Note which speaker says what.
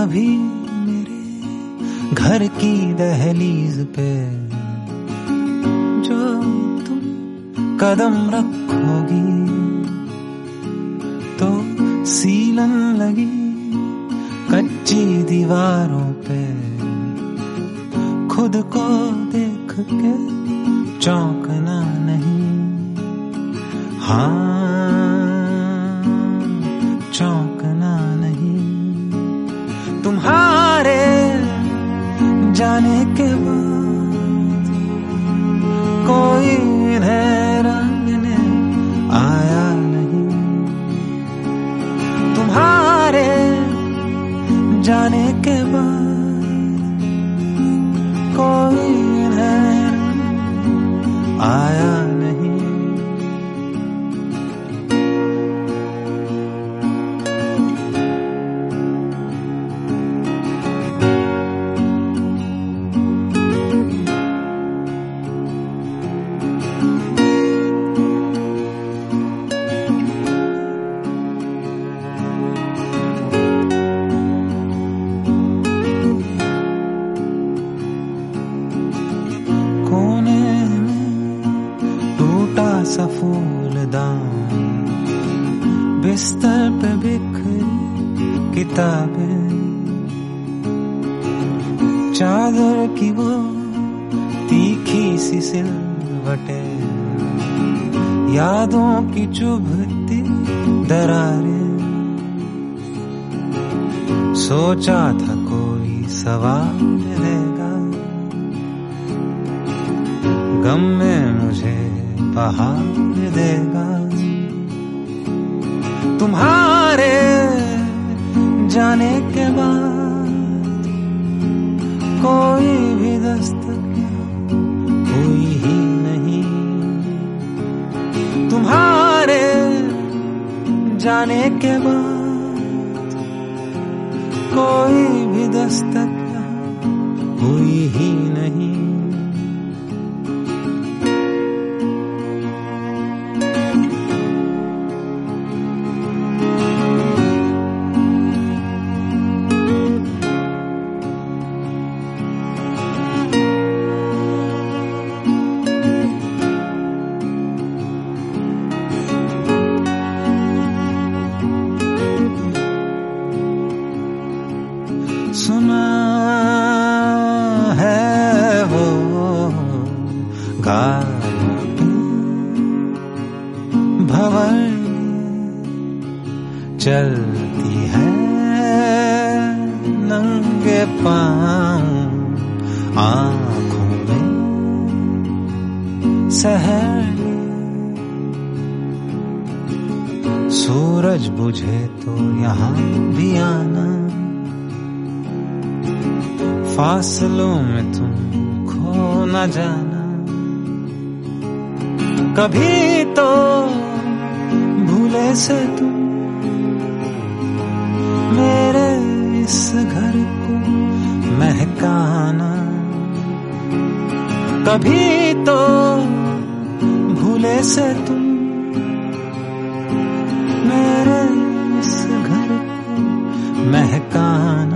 Speaker 1: कभी मेरे घर की दहलीज पे जो तुम कदम रखोगी तो सीलन लगी कच्ची दीवारों पे खुद को देख के चौंकना नहीं, हाँ चौंकना नहीं। तुम्हारे जाने के बाद कोई इन्हें रंगने आया नहीं, तुम्हारे जाने के बाद कोई इन्हें आया नहीं। सा फूलदान बिस्तर पे बिखरी किताबें, चादर की वो तीखी सी सिलवटें, यादों की चुभती दरारें। सोचा था कोई सवाल देगा, गम में मुझे बहार देगा। तुम्हारे जाने के बाद कोई भी दस्तक हुई ही नहीं, तुम्हारे जाने के बाद कोई भी दस्तक हुई ही नहीं। सुना है वो गाड़ी भंवर चलती है नंगे पांव, आंखों में सहर। सूरज बुझे तो यहाँ भी आना, फासलों में तुम खो न जाना। कभी तो भूले से तुम मेरे इस घर को महकाना, कभी तो भूले से तुम मेरे इस घर को महकाना।